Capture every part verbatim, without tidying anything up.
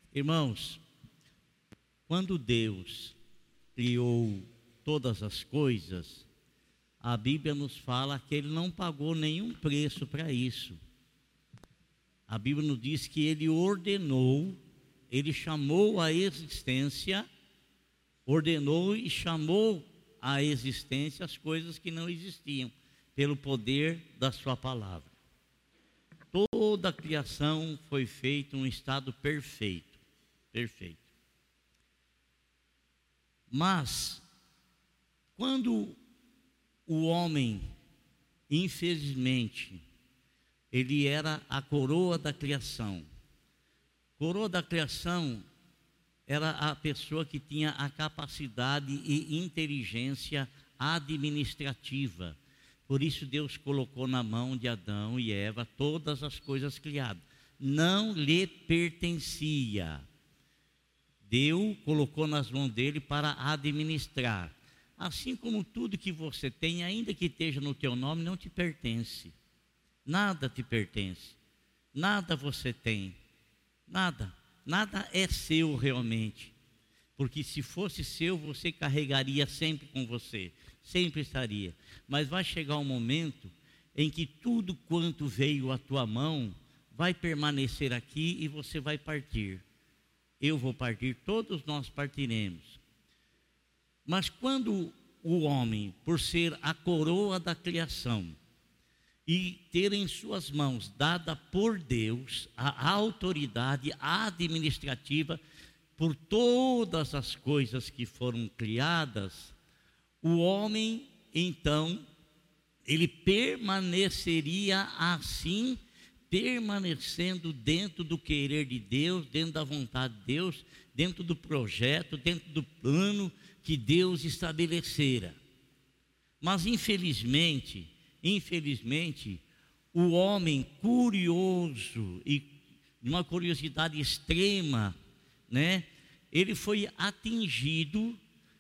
Irmãos, quando Deus criou todas as coisas, a Bíblia nos fala que Ele não pagou nenhum preço para isso. A Bíblia nos diz que Ele ordenou, Ele chamou à existência, ordenou e chamou à existência as coisas que não existiam, pelo poder da sua palavra. Toda a criação foi feita em um estado perfeito, perfeito. Mas, quando o homem, infelizmente, ele era a coroa da criação. Coroa da criação era a pessoa que tinha a capacidade e inteligência administrativa. Por isso Deus colocou na mão de Adão e Eva todas as coisas criadas. Não lhe pertencia. Deus colocou nas mãos dele para administrar. Assim como tudo que você tem, ainda que esteja no teu nome, não te pertence. Nada te pertence. Nada você tem. Nada. Nada é seu realmente. Porque se fosse seu, você carregaria sempre com você. Sempre estaria. Mas vai chegar um momento em que tudo quanto veio à tua mão vai permanecer aqui e você vai partir. Eu vou partir, todos nós partiremos. Mas quando o homem, por ser a coroa da criação e ter em suas mãos, dada por Deus, a autoridade administrativa por todas as coisas que foram criadas, o homem, então, ele permaneceria assim, permanecendo dentro do querer de Deus, dentro da vontade de Deus, dentro do projeto, dentro do plano que Deus estabelecera. Mas infelizmente, infelizmente, o homem curioso e de uma curiosidade extrema, né? Ele foi atingido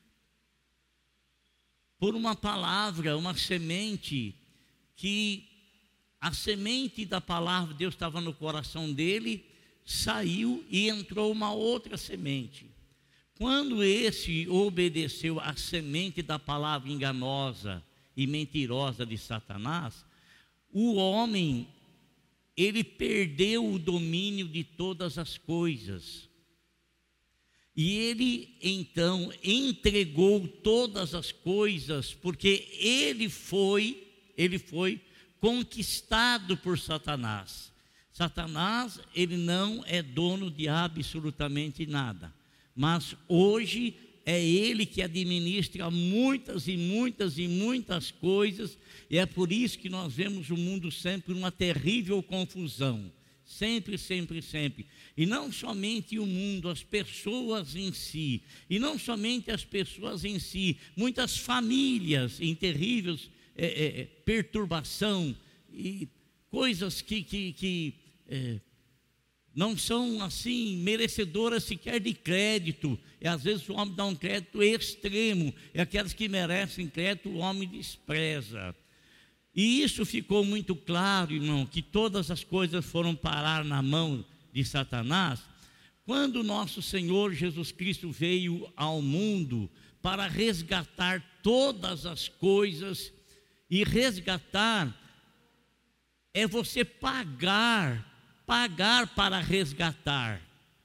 por uma palavra, uma semente, que a semente da palavra de Deus estava no coração dele, saiu e entrou uma outra semente. Quando esse obedeceu à semente da palavra enganosa e mentirosa de Satanás, o homem, ele perdeu o domínio de todas as coisas. E ele então entregou todas as coisas, porque ele foi, ele foi conquistado por Satanás. Satanás, ele não é dono de absolutamente nada. Mas hoje é ele que administra muitas e muitas e muitas coisas. E é por isso que nós vemos o mundo sempre numa terrível confusão. Sempre, sempre, sempre. E não somente o mundo, as pessoas em si. E não somente as pessoas em si. Muitas famílias em terrível é, é, perturbação. E coisas que, que, que é, não são assim merecedoras sequer de crédito. E às vezes o homem dá um crédito extremo. E aquelas que merecem crédito o homem despreza. E isso ficou muito claro, irmão, que todas as coisas foram parar na mão de Satanás, quando nosso Senhor Jesus Cristo veio ao mundo para resgatar todas as coisas. E resgatar é você pagar, pagar para resgatar.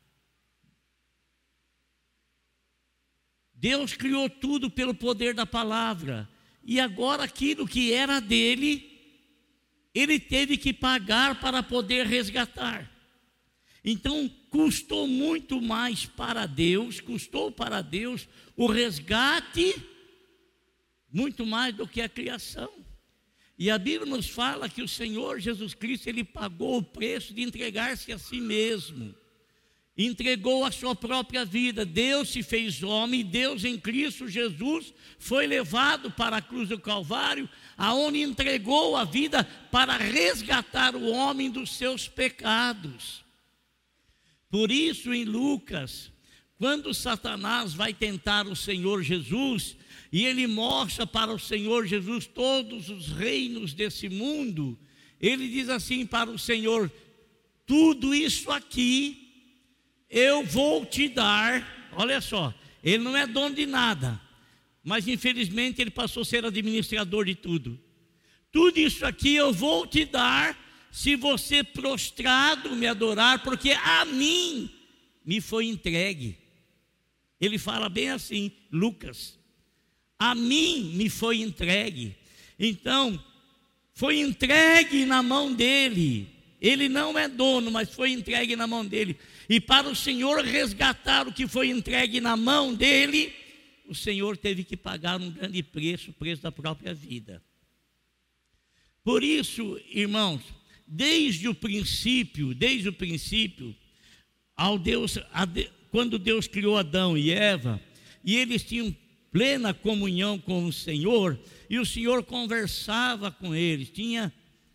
Deus criou tudo pelo poder da palavra. E agora aquilo que era dele, ele teve que pagar para poder resgatar. Então custou muito mais para Deus, custou para Deus o resgate, muito mais do que a criação. E a Bíblia nos fala que o Senhor Jesus Cristo, ele pagou o preço de entregar-se a si mesmo. Entregou a sua própria vida. Deus se fez homem, Deus em Cristo Jesus foi levado para a cruz do Calvário, aonde entregou a vida para resgatar o homem dos seus pecados. Por isso, em Lucas, quando Satanás vai tentar o Senhor Jesus, e ele mostra para o Senhor Jesus todos os reinos desse mundo, ele diz assim para o Senhor: tudo isso aqui eu vou te dar, olha só, ele não é dono de nada, mas infelizmente ele passou a ser administrador de tudo. Tudo isso aqui eu vou te dar se você prostrado me adorar, porque a mim me foi entregue. Ele fala bem assim, Lucas, a mim me foi entregue. Então, foi entregue na mão dele. Ele não é dono, mas foi entregue na mão dele. E para o Senhor resgatar o que foi entregue na mão dele, o Senhor teve que pagar um grande preço, o preço da própria vida. Por isso, irmãos, desde o princípio, desde o princípio, ao Deus, a de, quando Deus criou Adão e Eva, e eles tinham plena comunhão com o Senhor, e o Senhor conversava com eles, tinha,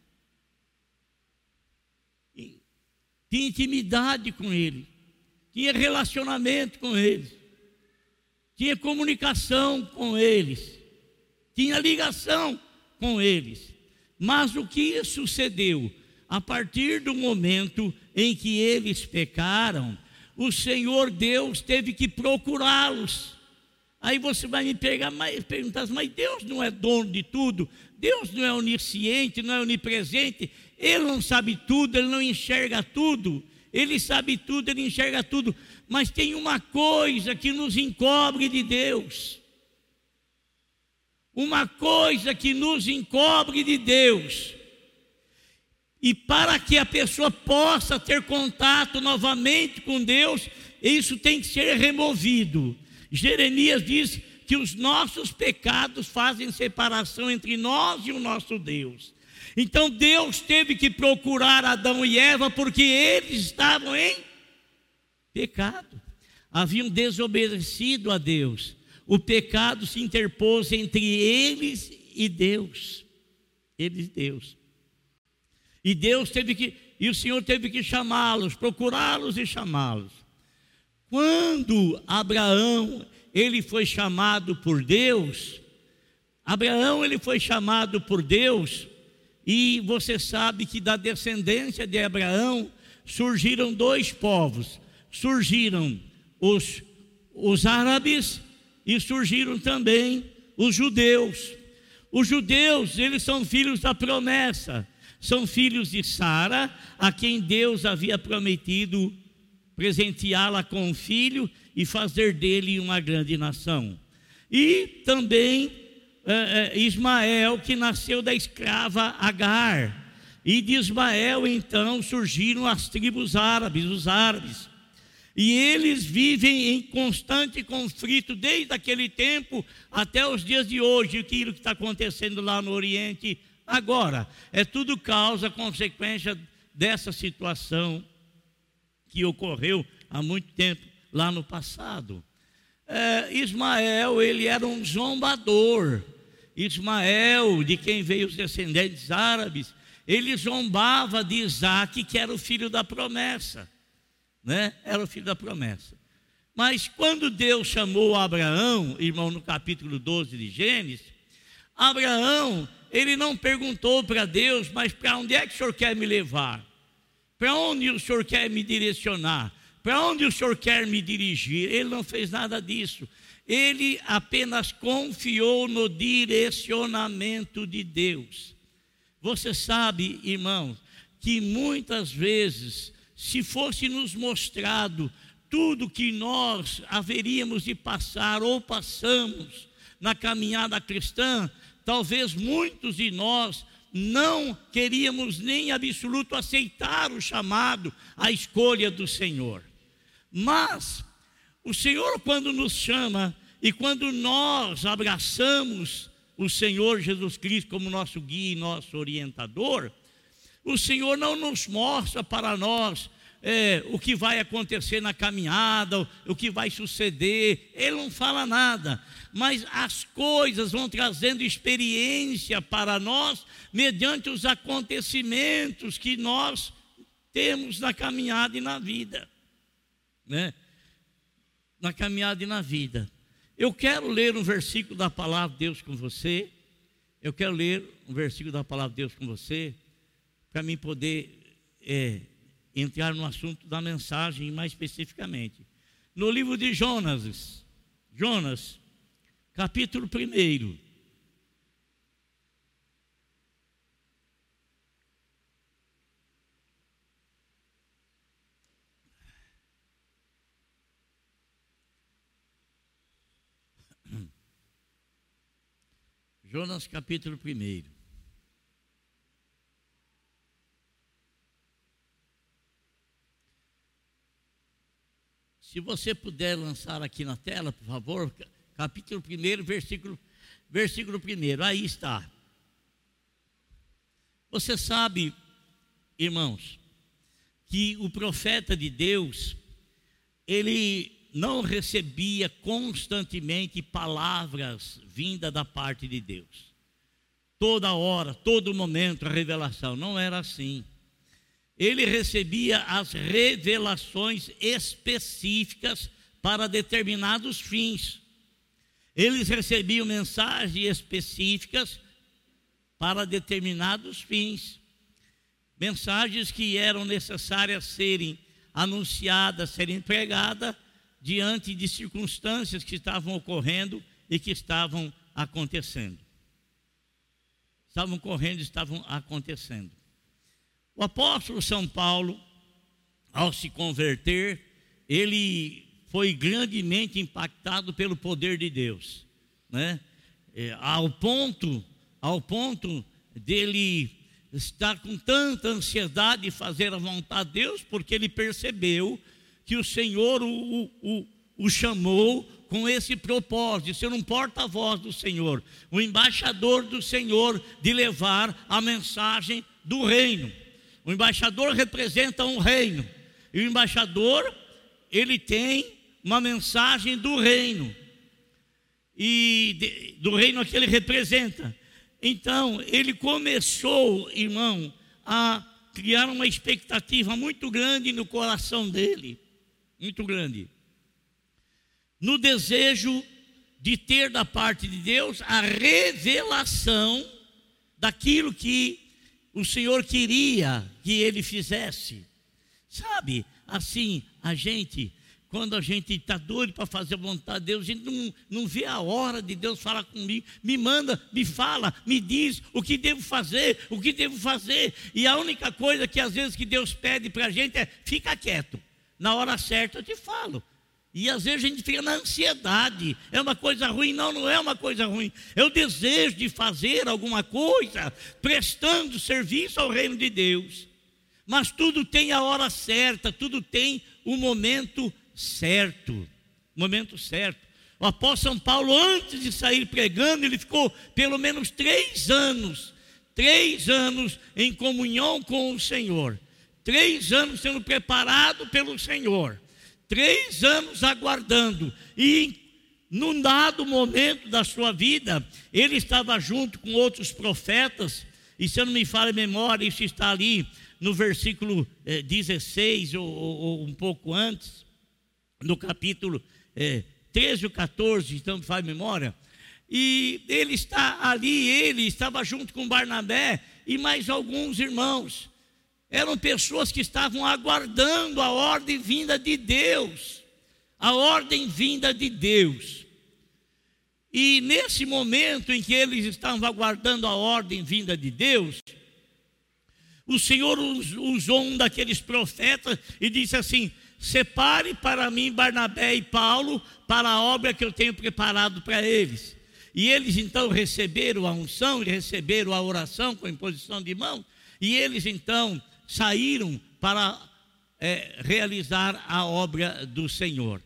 tinha intimidade com eles, tinha relacionamento com eles, tinha comunicação com eles, tinha ligação com eles. Mas o que sucedeu? A partir do momento em que eles pecaram, o Senhor Deus teve que procurá-los. Aí você vai me pegar, mas, perguntar, mas Deus não é dono de tudo? Deus não é onisciente, não é onipresente? Ele não sabe tudo, Ele não enxerga tudo? Ele sabe tudo, Ele enxerga tudo. Mas tem uma coisa que nos encobre de Deus. Uma coisa que nos encobre de Deus. E para que a pessoa possa ter contato novamente com Deus, isso tem que ser removido. Jeremias diz que os nossos pecados fazem separação entre nós e o nosso Deus. Então Deus teve que procurar Adão e Eva porque eles estavam em pecado. Haviam desobedecido a Deus. O pecado se interpôs entre eles e Deus. Eles e Deus. E Deus teve que, e o Senhor teve que chamá-los, procurá-los e chamá-los. Quando Abraão, ele foi chamado por Deus, Abraão, ele foi chamado por Deus, e você sabe que da descendência de Abraão surgiram dois povos. Surgiram os, os árabes e surgiram também os judeus. Os judeus, eles são filhos da promessa, são filhos de Sara, a quem Deus havia prometido presenteá-la com um filho e fazer dele uma grande nação. E também é, é, Ismael, que nasceu da escrava Agar. E de Ismael então surgiram as tribos árabes, os árabes. E eles vivem em constante conflito desde aquele tempo até os dias de hoje. Aquilo que está acontecendo lá no Oriente agora é tudo causa, consequência dessa situação que ocorreu há muito tempo lá no passado. É, Ismael, ele era um zombador. Ismael, de quem veio os descendentes árabes, ele zombava de Isaque, que era o filho da promessa, né? Era o filho da promessa. Mas quando Deus chamou Abraão, irmão, no capítulo doze de Gênesis, Abraão, ele não perguntou para Deus, mas para onde é que o Senhor quer me levar? Para onde o Senhor quer me direcionar? Para onde o Senhor quer me dirigir? Ele não fez nada disso. Ele apenas confiou no direcionamento de Deus. Você sabe, irmãos, que muitas vezes, se fosse nos mostrado tudo que nós haveríamos de passar ou passamos na caminhada cristã, talvez muitos de nós não queríamos nem absoluto aceitar o chamado, a escolha do Senhor. Mas o Senhor, quando nos chama e quando nós abraçamos o Senhor Jesus Cristo como nosso guia e nosso orientador, o Senhor não nos mostra para nós é, o que vai acontecer na caminhada, o que vai suceder. Ele não fala nada, mas as coisas vão trazendo experiência para nós mediante os acontecimentos que nós temos na caminhada e na vida, né? Na caminhada e na vida. Eu quero ler um versículo da palavra de Deus com você. Eu quero ler um versículo da palavra de Deus com você, para mim poder é, entrar no assunto da mensagem mais especificamente. No livro de Jonas, Jonas, capítulo primeiro. Jonas capítulo primeiro. Se você puder lançar aqui na tela, por favor, capítulo primeiro, versículo, versículo primeiro, aí está. Você sabe, irmãos, que o profeta de Deus, ele não recebia constantemente palavras vindas da parte de Deus. Toda hora, todo momento, a revelação. Não era assim. Ele recebia as revelações específicas para determinados fins. Eles recebiam mensagens específicas para determinados fins. Mensagens que eram necessárias serem anunciadas, serem pregadas, diante de circunstâncias que estavam ocorrendo e que estavam acontecendo. Estavam correndo, estavam acontecendo. O apóstolo São Paulo, ao se converter, ele foi grandemente impactado pelo poder de Deus, né? É, ao ponto, ao ponto dele estar com tanta ansiedade de fazer a vontade de Deus, porque ele percebeu que o Senhor o, o, o chamou com esse propósito, de ser um porta-voz do Senhor, um embaixador do Senhor, de levar a mensagem do reino. O embaixador representa um reino, e o embaixador, ele tem uma mensagem do reino, e de, do reino que ele representa. Então, ele começou, irmão, a criar uma expectativa muito grande no coração dele, muito grande, no desejo de ter da parte de Deus a revelação daquilo que o Senhor queria que ele fizesse. Sabe, assim, a gente, quando a gente está doido para fazer a vontade de Deus, a gente não, não vê a hora de Deus falar comigo, me manda, me fala, me diz o que devo fazer, o que devo fazer, e a única coisa que às vezes que Deus pede para a gente é, fica quieto, na hora certa eu te falo. E às vezes a gente fica na ansiedade, é uma coisa ruim? Não, não é uma coisa ruim, é o desejo de fazer alguma coisa, prestando serviço ao reino de Deus. Mas tudo tem a hora certa, tudo tem o momento certo, momento certo. O apóstolo São Paulo, antes de sair pregando, ele ficou pelo menos três anos, três anos em comunhão com o Senhor, três anos sendo preparado pelo Senhor, três anos aguardando, e num dado momento da sua vida, ele estava junto com outros profetas, e se eu não me falha a memória, isso está ali no versículo eh, dezesseis, ou, ou, ou um pouco antes, no capítulo eh, treze ou quatorze, então me falha a memória, e ele está ali, ele estava junto com Barnabé e mais alguns irmãos. Eram pessoas que estavam aguardando a ordem vinda de Deus, a ordem vinda de Deus. E nesse momento em que eles estavam aguardando a ordem vinda de Deus, o Senhor usou um daqueles profetas e disse assim: separe para mim Barnabé e Paulo para a obra que eu tenho preparado para eles. E eles então receberam a unção e receberam a oração com imposição de mão, e eles então saíram para é, realizar a obra do Senhor.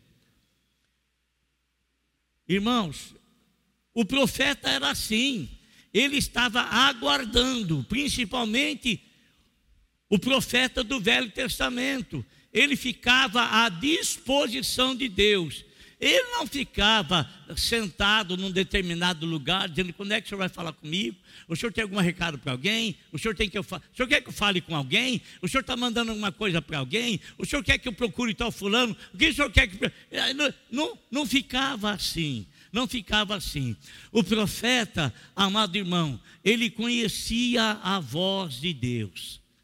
Irmãos, o profeta era assim, ele estava aguardando, principalmente o profeta do Velho Testamento, ele ficava à disposição de Deus. Ele não ficava sentado num determinado lugar, dizendo: quando é que o senhor vai falar comigo? O senhor tem algum recado para alguém? O senhor, tem que eu fa... o senhor quer que eu fale com alguém? O senhor está mandando alguma coisa para alguém? O senhor quer que eu procure tal fulano? O que o senhor quer que... Não, não, não ficava assim, não ficava assim. O profeta, amado irmão, ele conhecia a voz de Deus.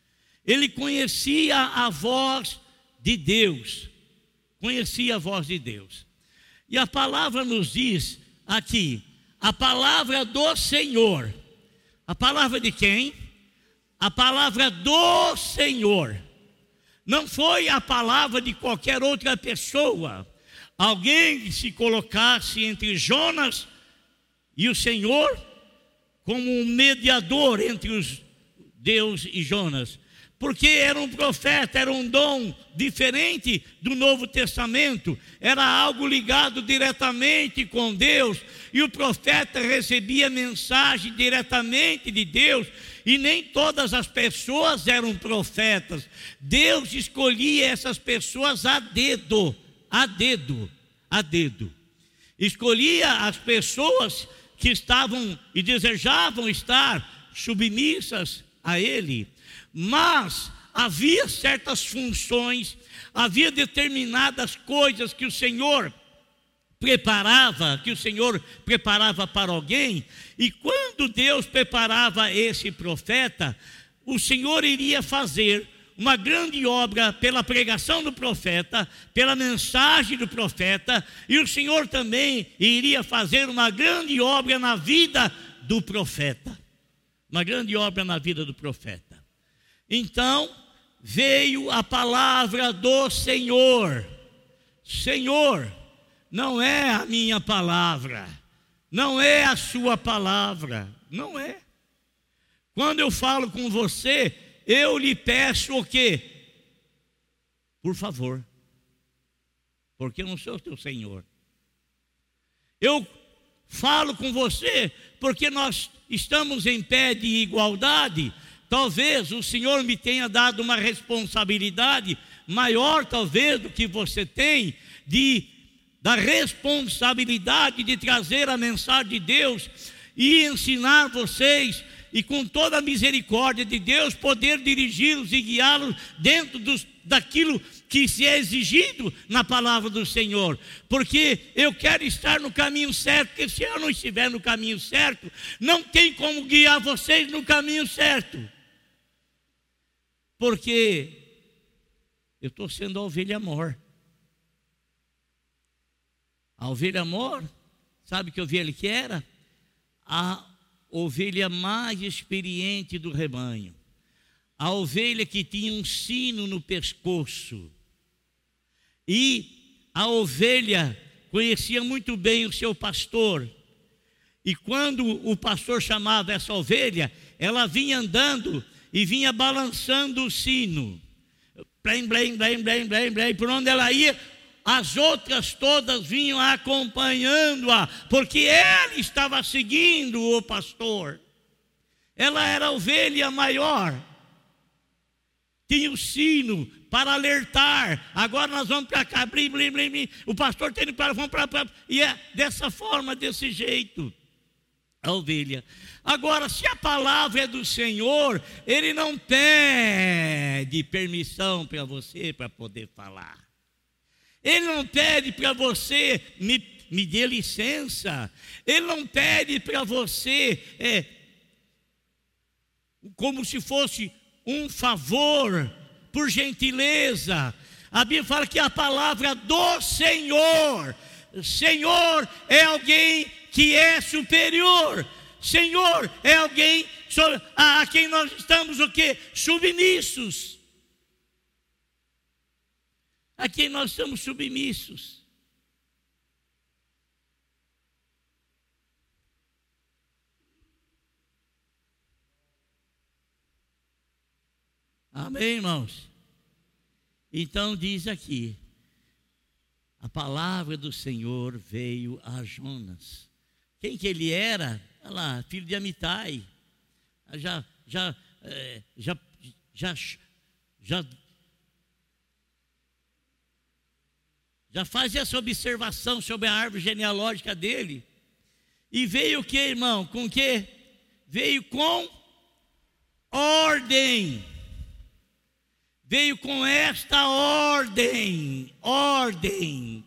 ele conhecia a voz de Deus, conhecia a voz de Deus. E a palavra nos diz aqui, a palavra do Senhor. A palavra de quem? A palavra do Senhor. Não foi a palavra de qualquer outra pessoa. Alguém que se colocasse entre Jonas e o Senhor como um mediador entre os Deus e Jonas. Porque era um profeta, era um dom diferente do Novo Testamento, era algo ligado diretamente com Deus, e o profeta recebia mensagem diretamente de Deus, e nem todas as pessoas eram profetas. Deus escolhia essas pessoas a dedo, a dedo, a dedo. Escolhia as pessoas que estavam e desejavam estar submissas a Ele. Mas havia certas funções, havia determinadas coisas que o Senhor preparava, que o Senhor preparava para alguém, e quando Deus preparava esse profeta, o Senhor iria fazer uma grande obra pela pregação do profeta, pela mensagem do profeta, e o Senhor também iria fazer uma grande obra na vida do profeta, uma grande obra na vida do profeta. Então veio a palavra do Senhor. Senhor, não é a minha palavra, não é a sua palavra, não é. Quando eu falo com você, eu lhe peço o quê? Por favor, porque eu não sou teu Senhor. Eu falo com você porque nós estamos em pé de igualdade. Talvez o Senhor me tenha dado uma responsabilidade maior, talvez, do que você tem, de, da responsabilidade de trazer a mensagem de Deus e ensinar vocês, e com toda a misericórdia de Deus, poder dirigi-los e guiá-los dentro dos, daquilo que se é exigido na palavra do Senhor, porque eu quero estar no caminho certo, porque se eu não estiver no caminho certo, não tem como guiar vocês no caminho certo. Porque eu estou sendo a ovelha mor. A ovelha mor, sabe que ovelha que era? A ovelha mais experiente do rebanho. A ovelha que tinha um sino no pescoço. E a ovelha conhecia muito bem o seu pastor. E quando o pastor chamava essa ovelha, ela vinha andando e vinha balançando o sino, blém, blém, blém, blém, blém, blém, por onde ela ia, as outras todas vinham acompanhando-a, porque ela estava seguindo o pastor. Ela era a ovelha maior, tinha o sino para alertar, agora nós vamos para cá, blim, blim, blim, blim. O pastor tem para, vamos para, para, e é dessa forma, desse jeito, a ovelha. Agora, se a palavra é do Senhor, Ele não pede permissão para você para poder falar. Ele não pede para você, me, me dê licença. Ele não pede para você, é, como se fosse um favor, por gentileza. A Bíblia fala que a palavra do Senhor, Senhor é alguém que é superior. Senhor é alguém a quem nós estamos o quê? Submissos. A quem nós estamos submissos. Amém, irmãos? Então diz aqui, a palavra do Senhor veio a Jonas. Quem que ele era? Olha lá, filho de Amitai. Já, já, é, já, já, já, já faz essa observação sobre a árvore genealógica dele. E veio o que, irmão? Com o que? Veio com ordem. Veio com esta ordem, ordem,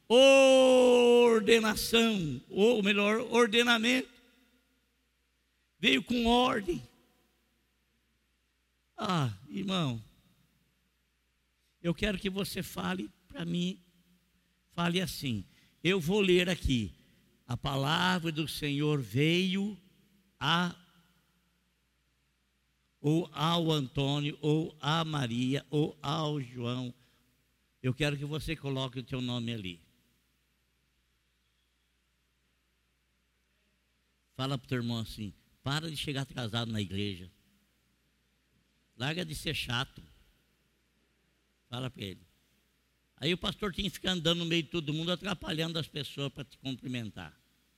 ordenação, ou melhor, ordenamento. Veio com ordem. Ah, irmão, eu quero que você fale para mim, fale assim. Eu vou ler aqui. A palavra do Senhor veio a ou ao Antônio, ou a Maria, ou ao João. Eu quero que você coloque o teu nome ali. Fala para o teu irmão assim: para de chegar atrasado na igreja. Larga de ser chato. Fala para ele. Aí o pastor tinha que ficar andando no meio de todo mundo, atrapalhando as pessoas para te cumprimentar.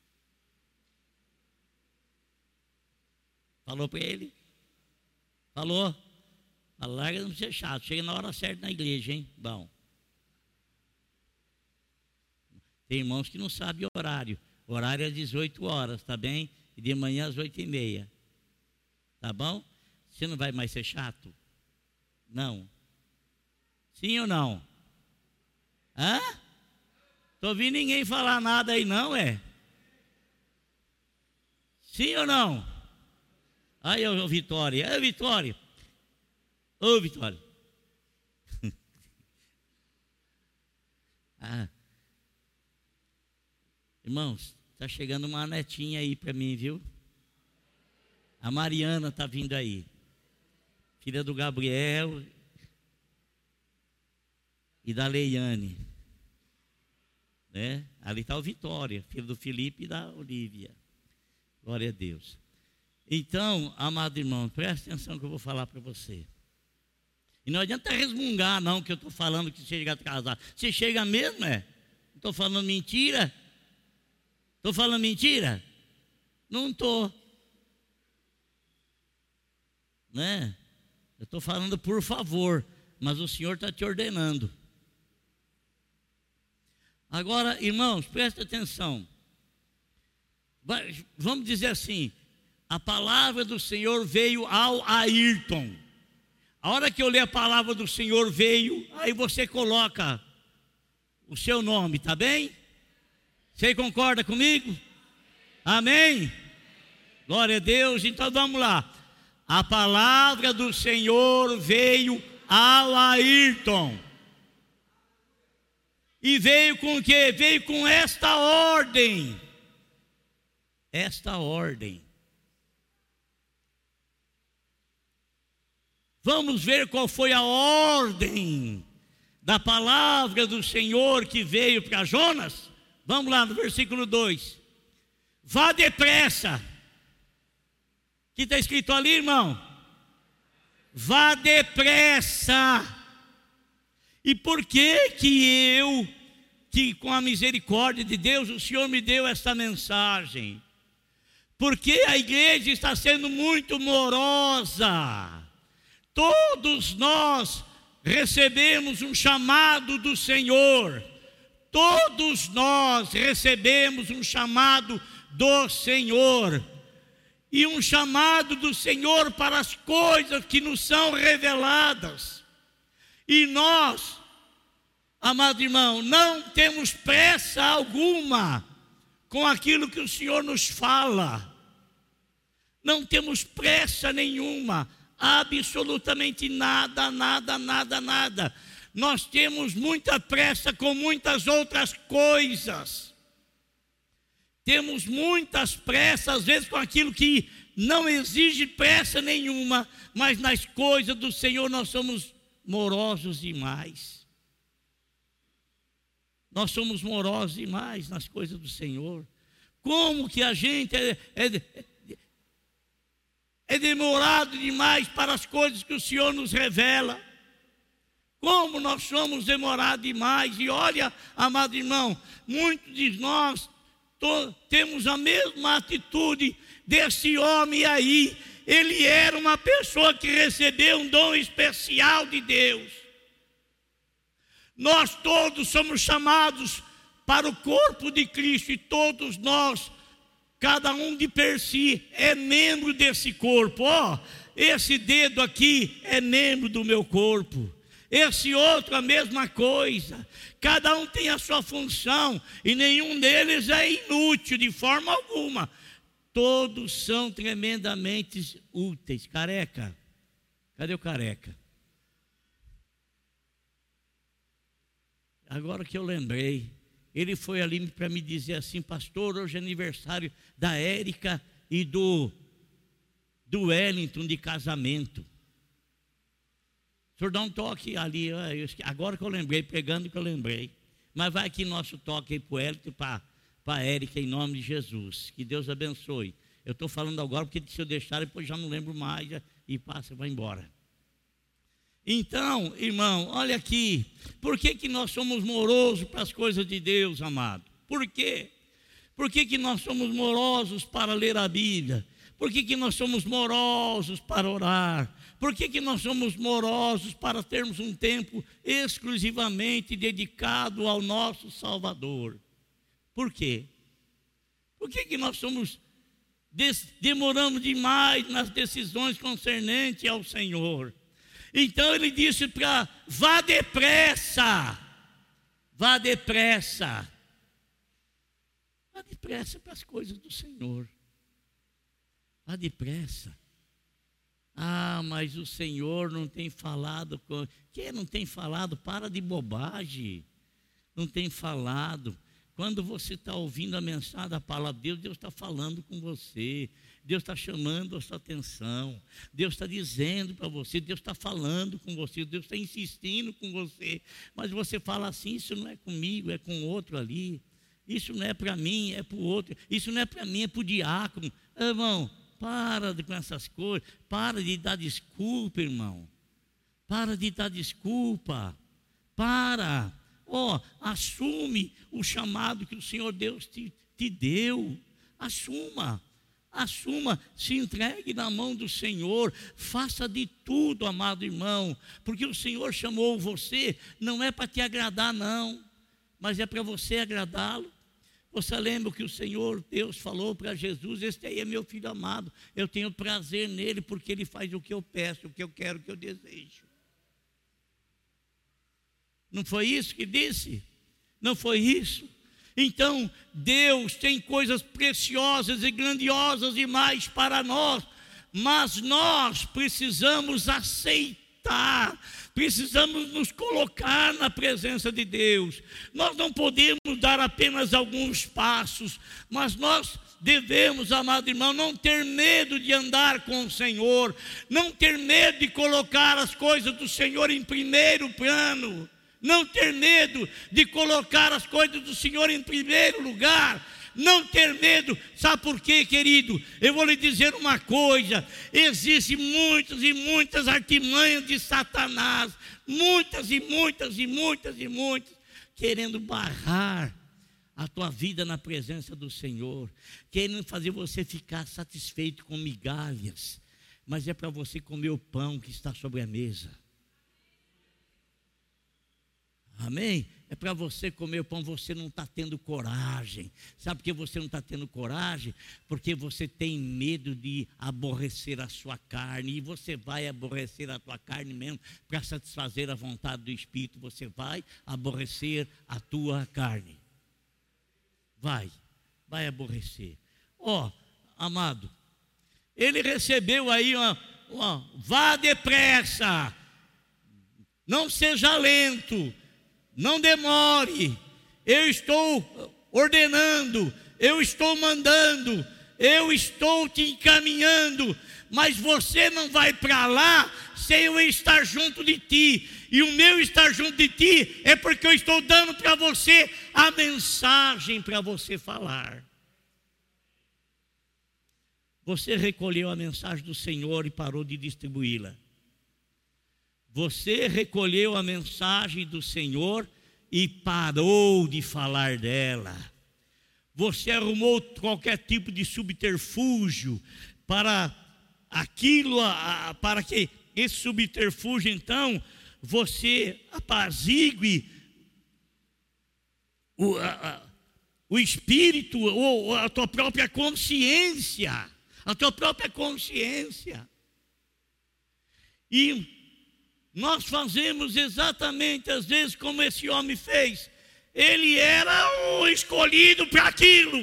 Falou para ele? Falou? Fala, larga de não ser chato. Chega na hora certa na igreja, hein? Bom. Tem irmãos que não sabem o horário. O horário é às dezoito horas, tá bem? E de manhã às oito e meia. Tá bom? Você não vai mais ser chato? Não. Sim ou não? Hã? Estou ouvindo ninguém falar nada aí não, é? Sim ou não? Aí, ô Vitória, ô Vitória. Ô Vitória. Ah. Irmãos, está chegando uma netinha aí para mim, viu? A Mariana está vindo aí. Filha do Gabriel e da Leiane. Né? Ali está o Vitória, filho do Felipe e da Olívia. Glória a Deus. Então, amado irmão, preste atenção que eu vou falar para você. E não adianta resmungar, não, que eu estou falando que chega atrasado. Você chega mesmo, é? Não estou falando mentira? Estou falando mentira? Não estou. Né? Eu estou falando por favor, mas o Senhor está te ordenando. Agora, irmãos, presta atenção. Vai, vamos dizer assim, a palavra do Senhor veio ao Ayrton. A hora que eu ler a palavra do Senhor veio, aí você coloca o seu nome, tá bem? Você concorda comigo? Amém? Glória a Deus. Então vamos lá. A palavra do Senhor veio ao Ayrton. E veio com o quê? Veio com esta ordem. Esta ordem. Vamos ver qual foi a ordem da palavra do Senhor que veio para Jonas? Vamos lá no versículo dois. Vá depressa. O que está escrito ali, irmão? Vá depressa. E por que que eu, que com a misericórdia de Deus, o Senhor me deu essa mensagem? Porque a igreja está sendo muito morosa. Todos nós recebemos um chamado do Senhor. Todos nós recebemos um chamado do Senhor. E um chamado do Senhor para as coisas que nos são reveladas. E nós, amado irmão, não temos pressa alguma com aquilo que o Senhor nos fala. Não temos pressa nenhuma. Absolutamente nada, nada, nada, nada. Nós temos muita pressa com muitas outras coisas. Temos muitas pressas, às vezes com aquilo que não exige pressa nenhuma, mas nas coisas do Senhor nós somos morosos demais. Nós somos morosos demais nas coisas do Senhor. Como que a gente é, é, é demorado demais para as coisas que o Senhor nos revela. Como nós somos demorados demais. E olha, amado irmão, muitos de nós to, temos a mesma atitude desse homem aí. Ele era uma pessoa que recebeu um dom especial de Deus. Nós todos somos chamados para o corpo de Cristo. E todos nós, cada um de per si, é membro desse corpo. Ó, oh, esse dedo aqui é membro do meu corpo. Esse outro a mesma coisa. Cada um tem a sua função. E nenhum deles é inútil de forma alguma. Todos são tremendamente úteis. Careca, Cadê o careca? Agora que eu lembrei, ele foi ali para me dizer assim: pastor, hoje é aniversário da Érica e do, do Wellington de casamento. O senhor dá um toque ali, agora que eu lembrei, pegando que eu lembrei. Mas vai aqui nosso toque aí para o Wellington e para a Érica, em nome de Jesus. Que Deus abençoe. Eu estou falando agora porque se eu deixar, depois já não lembro mais e passa, vai embora. Então, irmão, olha aqui. Por que que nós somos morosos para as coisas de Deus, amado? Por quê? Por que que nós somos morosos para ler a Bíblia? Por que que nós somos morosos para orar? Por que que nós somos morosos para termos um tempo exclusivamente dedicado ao nosso Salvador? Por quê? Por que que nós somos, demoramos demais nas decisões concernentes ao Senhor? Então ele disse para vá depressa, vá depressa, vá depressa para as coisas do Senhor, vá depressa. Ah, mas o Senhor não tem falado com... Que não tem falado? Para de bobagem. Não tem falado. Quando você está ouvindo a mensagem da palavra de Deus, Deus está falando com você. Deus está chamando a sua atenção. Deus está dizendo para você, Deus está falando com você, Deus está insistindo com você. Mas você fala assim: isso não é comigo, é com outro ali. Isso não é para mim, é para o outro. Isso não é para mim, é para o diácono. Irmão, para com essas coisas, para de dar desculpa, irmão. Para de dar desculpa. Para. Ó, oh, assume o chamado que o Senhor Deus te, te deu. Assuma. Assuma, se entregue na mão do Senhor. Faça de tudo, amado irmão. Porque o Senhor chamou você, não é para te agradar, não, mas é para você agradá-lo. Você lembra que o Senhor Deus falou para Jesus: este aí é meu filho amado, eu tenho prazer nele, porque ele faz o que eu peço, o que eu quero, o que eu desejo. Não foi isso que disse? Não foi isso? Então Deus tem coisas preciosas e grandiosas demais para nós, mas nós precisamos aceitar, precisamos nos colocar na presença de Deus. Nós não podemos dar apenas alguns passos, mas nós devemos, amado irmão, não ter medo de andar com o Senhor, não ter medo de colocar as coisas do Senhor em primeiro plano, não ter medo de colocar as coisas do Senhor em primeiro lugar. Não ter medo. Sabe por quê, querido? Eu vou lhe dizer uma coisa: existem muitas e muitas artimanhas de Satanás, muitas e muitas e muitas e muitas, querendo barrar a tua vida na presença do Senhor, querendo fazer você ficar satisfeito com migalhas, mas é para você comer o pão que está sobre a mesa. Amém? É para você comer o pão. Você não está tendo coragem. Sabe por que você não está tendo coragem? Porque você tem medo de aborrecer a sua carne. E você vai aborrecer a tua carne mesmo para satisfazer a vontade do Espírito. Você vai aborrecer a tua carne. Vai, vai aborrecer. Ó, oh, amado, ele recebeu aí uma, uma, vá depressa, não seja lento, não demore, eu estou ordenando, eu estou mandando, eu estou te encaminhando, mas você não vai para lá sem eu estar junto de ti. E o meu estar junto de ti é porque eu estou dando para você a mensagem para você falar. Você recolheu a mensagem do Senhor e parou de distribuí-la. Você recolheu a mensagem do Senhor e parou de falar dela. Você arrumou qualquer tipo de subterfúgio para aquilo, para que esse subterfúgio, então, você apazigue o, a, o espírito ou a tua própria consciência, a tua própria consciência. E nós fazemos exatamente às vezes como esse homem fez. Ele era o escolhido para aquilo.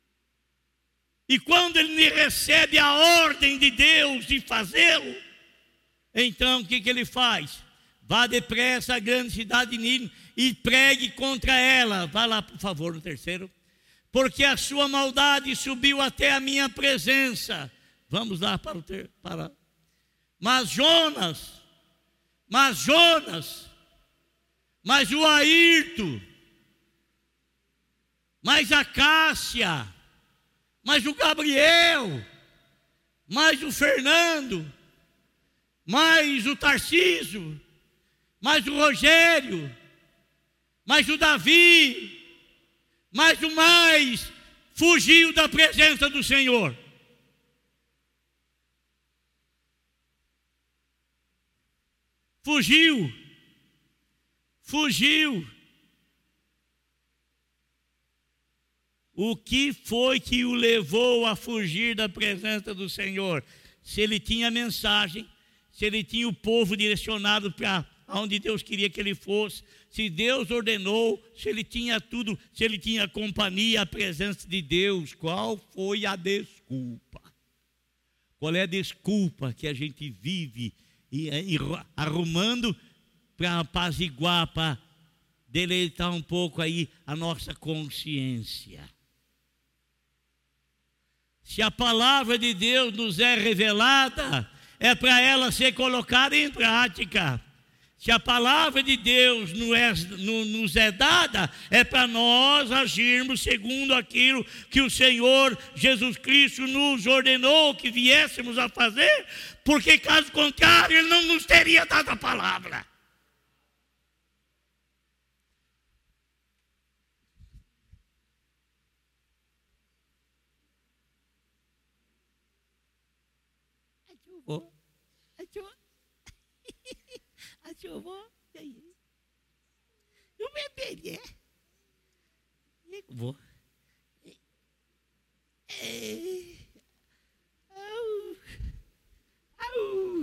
E quando ele recebe a ordem de Deus de fazê-lo, Então o que, que ele faz? Vá depressa à grande cidade de Nínive e pregue contra ela. Vá lá, por favor, no terceiro. Porque a sua maldade subiu até a minha presença. Vamos lá para o ter, para. Mas Jonas, mas Jonas, mas o Airto, mas a Cássia, mas o Gabriel, mais o Fernando, mais o Tarcísio, mais o Rogério, mais o Davi, mais o mais, fugiu da presença do Senhor. Fugiu, fugiu. O que foi que o levou a fugir da presença do Senhor? Se ele tinha mensagem, se ele tinha o povo direcionado para onde Deus queria que ele fosse, se Deus ordenou, se ele tinha tudo, se ele tinha a companhia, a presença de Deus, qual foi a desculpa? Qual é a desculpa que a gente vive e, e arrumando para apaziguar, para deleitar um pouco aí a nossa consciência? Se a palavra de Deus nos é revelada, é para ela ser colocada em prática. Se a palavra de Deus nos é dada, é para nós agirmos segundo aquilo que o Senhor Jesus Cristo nos ordenou que viéssemos a fazer, porque caso contrário, Ele não nos teria dado a palavra. Achou? Achou? Achou? E aí? E o bebê, né? E vou. Au. Au.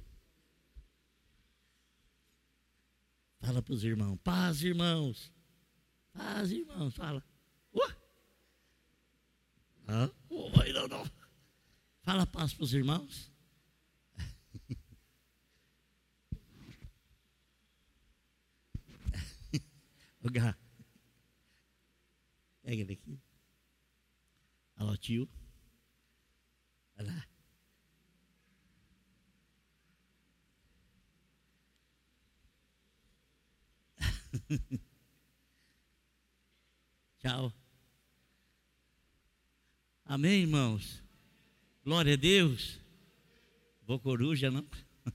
Fala para os irmãos. Paz, irmãos. Paz, irmãos. Fala. Uh. Ah? Oh, não, não. Fala paz para os irmãos. O Gá. Pega ele aqui. Olha lá o tio. Olha lá. Tchau. Amém, irmãos? Glória a Deus. Vou coruja, não?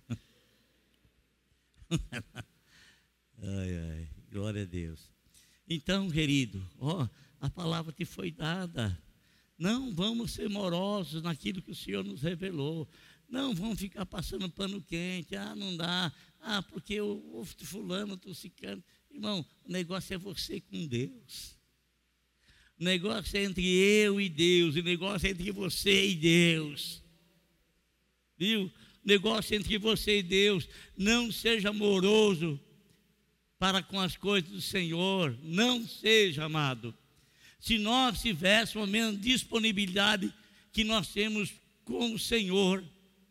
Ai, ai. Glória a Deus. Então, querido, ó, a palavra te foi dada. Não vamos ser morosos naquilo que o Senhor nos revelou. Não vamos ficar passando pano quente. Ah, não dá. Ah, porque eu fulano, estou ciclando. Irmão, o negócio é você com Deus. O negócio é entre eu e Deus. O negócio é entre você e Deus. Viu? O negócio é entre você e Deus. Não seja moroso para com as coisas do Senhor. Não seja, amado. Se nós tivéssemos a mesma disponibilidade que nós temos com o Senhor,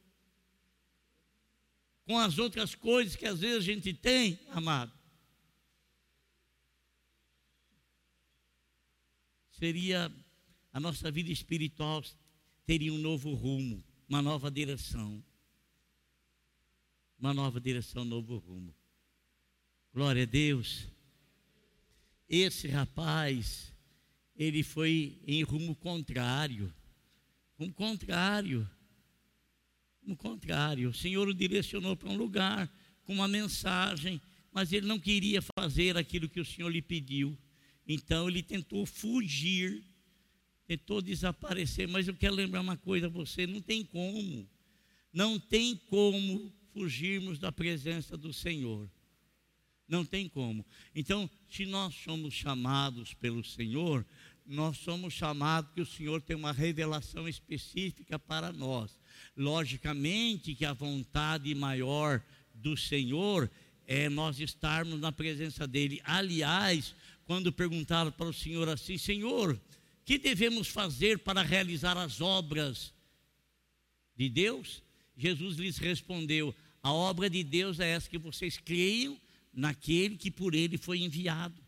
com as outras coisas que às vezes a gente tem, amado, seria, a nossa vida espiritual teria um novo rumo, uma nova direção. Uma nova direção, um novo rumo. Glória a Deus. Esse rapaz, ele foi em rumo contrário. Rumo contrário. Rumo contrário. O Senhor o direcionou para um lugar com uma mensagem, mas ele não queria fazer aquilo que o Senhor lhe pediu. Então ele tentou fugir, tentou desaparecer. Mas eu quero lembrar uma coisa a você: não tem como, não tem como fugirmos da presença do Senhor. Não tem como. Então, se nós somos chamados pelo Senhor, nós somos chamados que o Senhor tem uma revelação específica para nós. Logicamente que a vontade maior do Senhor é nós estarmos na presença dEle. Aliás, quando perguntaram para o Senhor assim: Senhor, que devemos fazer para realizar as obras de Deus? Jesus lhes respondeu: A obra de Deus é essa, que vocês creiam naquele que por ele foi enviado.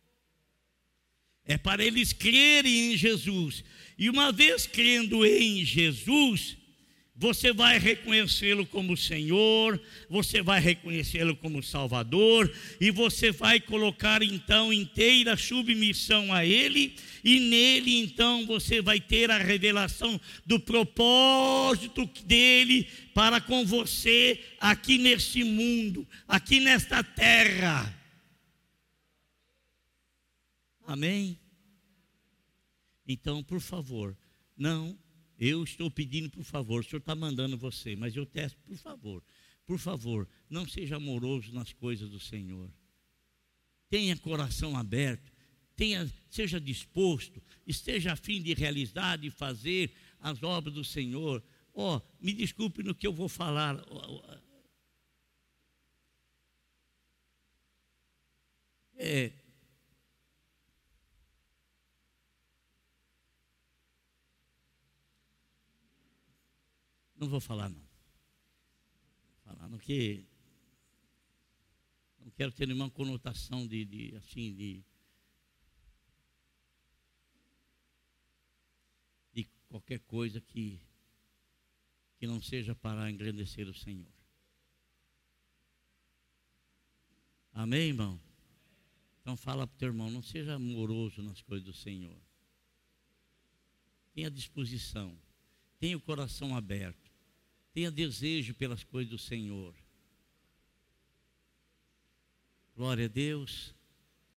É para eles crerem em Jesus. E uma vez crendo em Jesus, você vai reconhecê-lo como Senhor, você vai reconhecê-lo como Salvador, e você vai colocar então inteira submissão a Ele, e nele então você vai ter a revelação do propósito dele para com você aqui neste mundo, aqui nesta terra. Amém? Então, por favor, não... Eu estou pedindo, por favor, o Senhor está mandando você, mas eu peço, por favor, por favor, não seja amoroso nas coisas do Senhor. Tenha coração aberto, tenha, seja disposto, esteja a fim de realizar, de fazer as obras do Senhor. Ó, oh, me desculpe no que eu vou falar. É... Não vou falar não. Vou falar no que não quero ter nenhuma conotação de, de assim de, de qualquer coisa que que não seja para engrandecer o Senhor. Amém, irmão? Então fala para o teu irmão, não seja amoroso nas coisas do Senhor. Tenha disposição, tenha o coração aberto. Tenha desejo pelas coisas do Senhor. Glória a Deus.